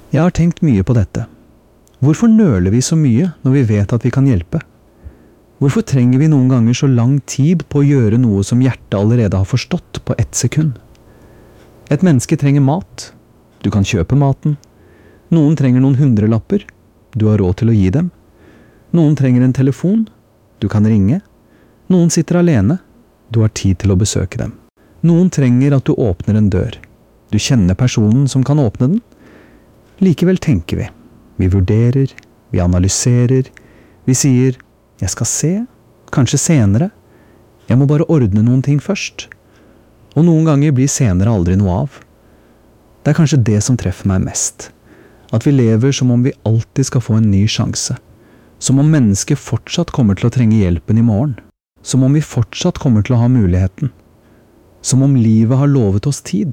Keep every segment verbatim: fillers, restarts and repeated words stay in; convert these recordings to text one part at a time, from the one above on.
Jeg har tenkt mye på dette. Hvorfor nøler vi så mye når vi vet at vi kan hjelpe? Hvorfor trenger vi noen ganger så lang tid på å gjøre noe som hjertet allerede har forstått på ett sekund? Et menneske trenger mat. Du kan kjøpe maten. Noen trenger noen hundrelapper. Du har råd til å gi dem. Noen trenger en telefon. Du kan ringe. Noen sitter alene. Du har tid til å besøke dem. Noen trenger at du åpner en dør. Du kjenner personen som kan åpne den. Likevel tenker vi. Vi vurderer. Vi analyserer. Vi sier, jeg skal se. Kanskje senere. Jeg må bare ordne noen ting først. Og noen ganger blir senere aldri noe av. Det er kanskje det som treffer meg mest. At vi lever som om vi alltid skal få en ny sjanse. Som om mennesket fortsatt kommer til å trenge hjelpen i morgen. Som om vi fortsatt kommer til å ha muligheten. Som om livet har lovet oss tid.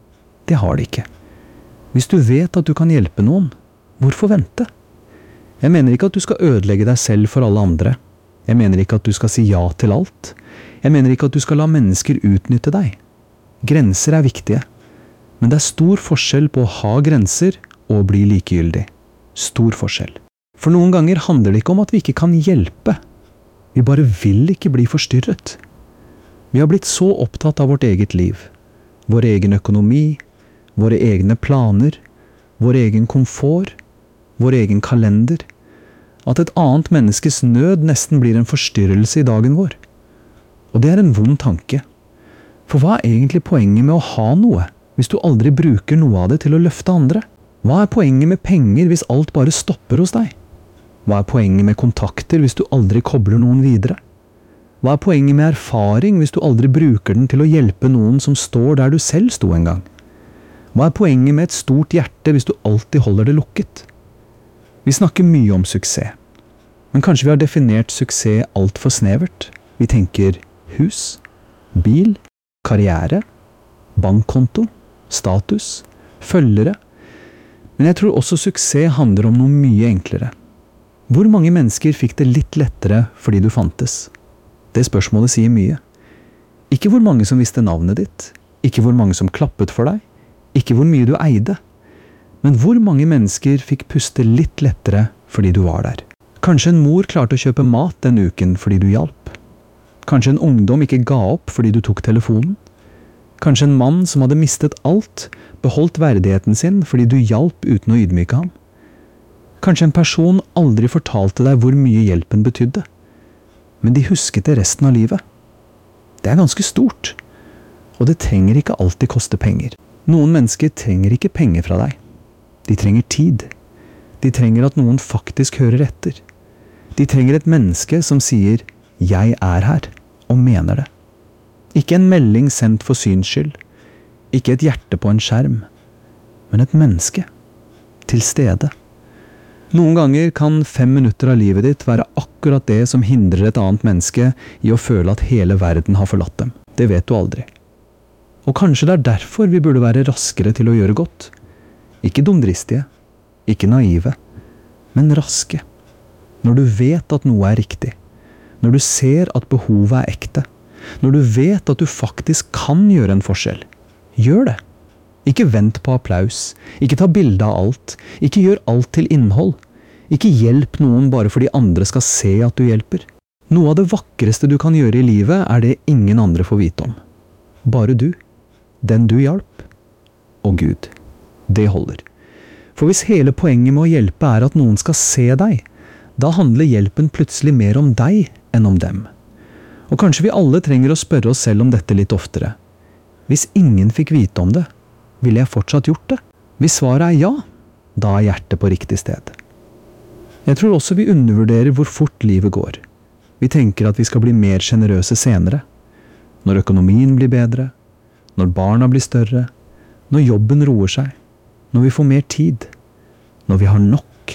Det har det ikke. Hvis du vet at du kan hjelpe noen, hvorfor vente? Jeg mener ikke at du skal ødelegge deg selv for alle andre. Jeg mener ikke at du skal si ja til alt. Jeg mener ikke at du skal la mennesker utnytte deg. Grenser er viktige. Men det er stor forskjell på å ha grenser og bli likegyldig. Stor forskjell. For noen ganger handler det ikke om at vi ikke kan hjelpe. Vi bare vil ikke bli forstyrret. Vi har blitt så opptatt av vårt eget liv. Vår egen økonomi, våre egne planer, vår egen komfort, vår egen kalender, at et annet menneskes nød nesten blir en forstyrrelse i dagen vår. Og det er en vond tanke. For hva er egentlig poenget med å ha noe, hvis du aldri bruker noe av det til å løfte andre? Hva er poenget med penger hvis alt bare stopper hos deg? Hva er poenget med kontakter hvis du aldri kobler noen videre? Hva er poenget med erfaring hvis du aldri bruker den til å hjelpe noen som står der du selv sto en gang? Hva er poenget med et stort hjerte hvis du alltid holder det lukket? Vi snakker mye om suksess, men kanskje vi har definert suksess alt for snevert. Vi tenker hus, bil, karriere, bankkonto, status, følgere. Men jeg tror også suksess handler om noe mye enklere. Hvor mange mennesker fikk det litt lettere fordi du fantes? Det spørsmålet sier mye. Ikke hvor mange som visste navnet ditt, ikke hvor mange som klappet for deg, ikke hvor mye du eide, men hvor mange mennesker fikk puste litt lettere fordi du var der. Kanskje en mor klarte å kjøpe mat den uken fordi du hjalp. Kanskje en ungdom ikke ga opp fordi du tok telefonen. Kanskje en mann som hadde mistet alt, beholdt verdigheten sin fordi du hjalp uten å ydmyke ham. Kanskje en person aldri fortalte deg hvor mye hjelpen betydde. Men de husket det resten av livet. Det er ganske stort. Og det trenger ikke alltid koste penger. Noen mennesker trenger ikke penger fra deg. De trenger tid. De trenger at noen faktisk hører etter. De trenger et menneske som sier, jeg er her, og mener det. Ikke en melding sendt for syns skyld. Ikke et hjerte på en skjerm. Men et menneske. Til stede. Noen ganger kan fem minutter av livet ditt være akkurat det som hindrer et annet menneske i å føle at hele verden har forlatt dem. Det vet du aldri. Og kanskje det er derfor vi burde være raskere til å gjøre godt. Ikke dumdristige, ikke naive, men raske. Når du vet at noe er riktig. Når du ser at behovet er ekte. Når du vet at du faktisk kan gjøre en forskjell. Gjør det. Ikke vent på applaus. Ikke ta bilde av alt. Ikke gjør alt til innhold. Ikke hjelp noen bare fordi andre skal se at du hjelper. Noe av det vakreste du kan gjøre i livet er det ingen andre får vite om. Bare du. Den du hjalp. Og Gud. Det holder. For hvis hele poenget med å hjelpe er at noen skal se deg, da handler hjelpen plutselig mer om deg enn om dem. Og kanskje vi alle trenger å spørre oss selv om dette litt oftere. Hvis ingen fikk vite om det, ville jeg fortsatt gjort det? Hvis svaret er ja, da er hjertet på riktig sted. Jeg tror også vi undervurderer hvor fort livet går. Vi tenker at vi skal bli mer generøse senere. Når økonomien blir bedre, når barna blir større, når jobben roer seg, når vi får mer tid, når vi har nok.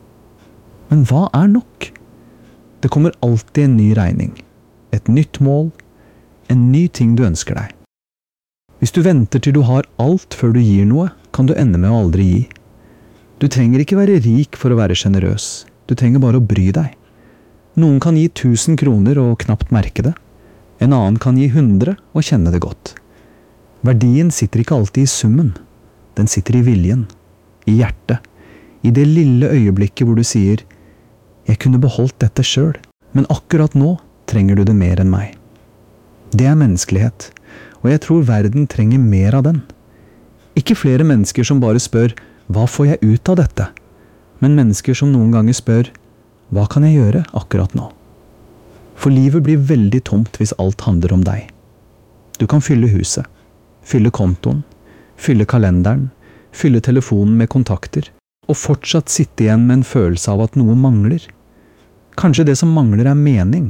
Men hva er nok? Det kommer alltid en ny regning, et nytt mål, en ny ting du ønsker deg. Hvis du venter til du har alt før du gir noe, kan du ende med å aldri gi. Du trenger ikke være rik for å være generøs. Du trenger bare å bry deg. Noen kan gi tusen kroner og knapt merke det. En annen kan gi hundre og kjenne det godt. Verdien sitter ikke alltid i summen. Den sitter i viljen. i hjertet, i det lille øyeblikket hvor du sier, jeg kunne beholdt dette selv, men akkurat nå trenger du det mer enn meg. Det er menneskelighet, og jeg tror verden trenger mer av den. Ikke flere mennesker som bare spør, hva får jeg ut av dette? Men mennesker som noen ganger spør, hva kan jeg gjøre akkurat nå? For livet blir veldig tomt hvis alt handler om deg. Du kan fylle huset, fylle kontoen, fylle kalenderen, fylle telefonen med kontakter, og fortsatt sitte igjen med en følelse av at noe mangler. Kanskje det som mangler er mening.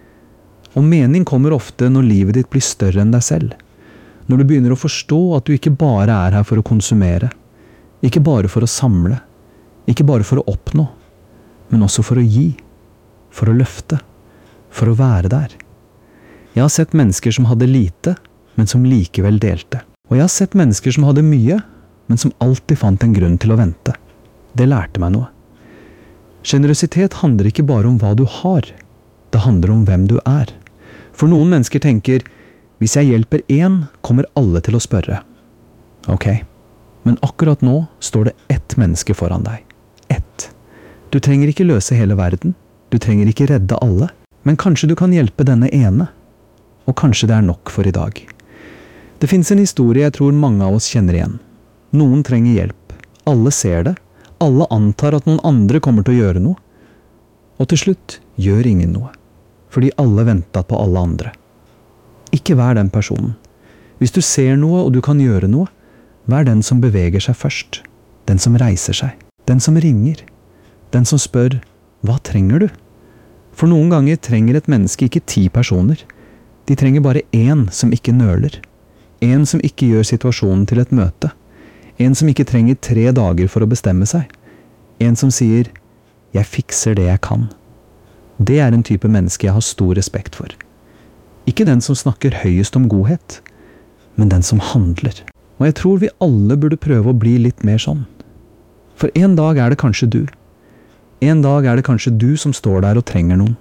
Og mening kommer ofte når livet ditt blir større enn deg selv. Når du begynner å forstå at du ikke bare er her for å konsumere, ikke bare for å samle, ikke bare for å oppnå, men også for å gi, for å løfte, for å være der. Jeg har sett mennesker som hadde lite, men som likevel delte. Og jeg har sett mennesker som hadde mye, men som alltid fant en grunn til å vente. Det lærte meg noe. Generøsitet handler ikke bare om hva du har, det handler om hvem du er. For noen mennesker tenker, hvis jeg hjelper én, kommer alle til å spørre. Ok, men akkurat nå står det ett menneske foran deg. Ett. Du trenger ikke løse hele verden, du trenger ikke redde alle, men kanskje du kan hjelpe denne ene. Og kanskje det er nok for i dag. Det finnes en historie jeg tror mange av oss kjenner igjen. Noen trenger hjelp, alle ser det, alle antar at noen andre kommer til å gjøre noe. Og til slutt gjør ingen noe, fordi alle ventet på alle andre. Ikke vær den personen. Hvis du ser noe og du kan gjøre noe, vær den som beveger seg først, den som reiser seg, den som ringer, den som spør, hva trenger du? For noen ganger trenger et menneske ikke ti personer. De trenger bare én som ikke nøler. En som ikke gjør situasjonen til et møte. En som ikke trenger tre dager for å bestemme seg. En som sier, jeg fikser det jeg kan. Det er en type menneske jeg har stor respekt for. Ikke den som snakker høyest om godhet, men den som handler. Og jeg tror vi alle burde prøve å bli litt mer sånn. For en dag er det kanskje du. En dag er det kanskje du som står der og trenger noen.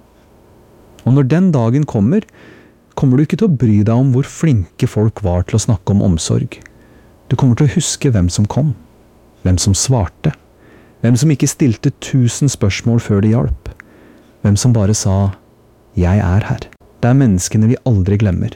Og når den dagen kommer, kommer du ikke til å bry deg om hvor flinke folk var til å snakke om omsorg. Du kommer til å huske hvem som kom, hvem som svarte, hvem som ikke stilte tusen spørsmål før det hjalp, hvem som bare sa, jeg er her. Det er menneskene vi aldri glemmer.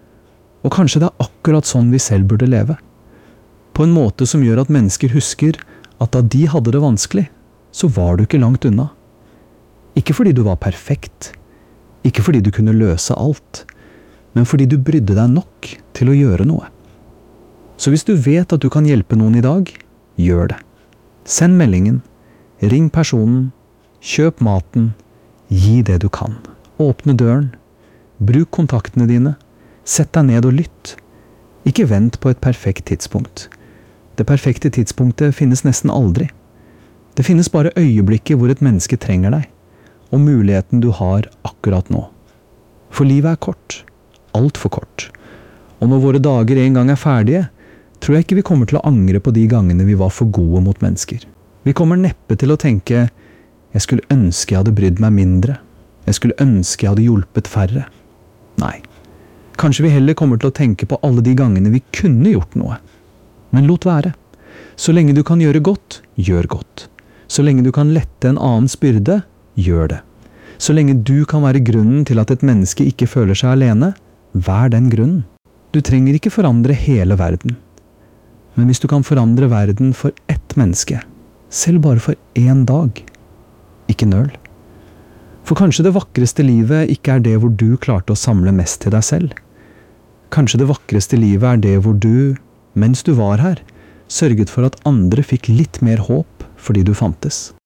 Og kanskje det er akkurat sånn vi selv burde leve. På en måte som gjør at mennesker husker at da de hadde det vanskelig, så var du ikke langt unna. Ikke fordi du var perfekt, ikke fordi du kunne løse alt, men fordi du brydde deg nok til å gjøre noe. Så hvis du vet at du kan hjelpe noen i dag, gjør det. Send meldingen, ring personen, kjøp maten, gi det du kan. Åpne døren, bruk kontaktene dine, sett deg ned og lytt. Ikke vent på et perfekt tidspunkt. Det perfekte tidspunktet finnes nesten aldri. Det finnes bare øyeblikket hvor et menneske trenger deg, og muligheten du har akkurat nå. For livet er kort, alt for kort. Og når våre dager en gang er ferdige, tror jeg ikke vi kommer til å angre på de gangene vi var for gode mot mennesker. Vi kommer neppe til å tenke, jeg skulle ønske jeg hadde brydd meg mindre. Jeg skulle ønske jeg hadde hjulpet færre. Nei, kanskje vi heller kommer til å tenke på alle de gangene vi kunne gjort noe. Men lot være. Så lenge du kan gjøre godt, gjør godt. Så lenge du kan lette en annens byrde, gjør det. Så lenge du kan være grunnen til at et menneske ikke føler seg alene, vær den grunnen. Du trenger ikke forandre hele verden. Men hvis du kan forandre verden for ett menneske, selv bare for en dag, ikke nøl. For kanskje det vakreste livet ikke er det hvor du klarte å samle mest til deg selv. Kanskje det vakreste livet er det hvor du, mens du var her, sørget for at andre fikk litt mer håp fordi du fantes.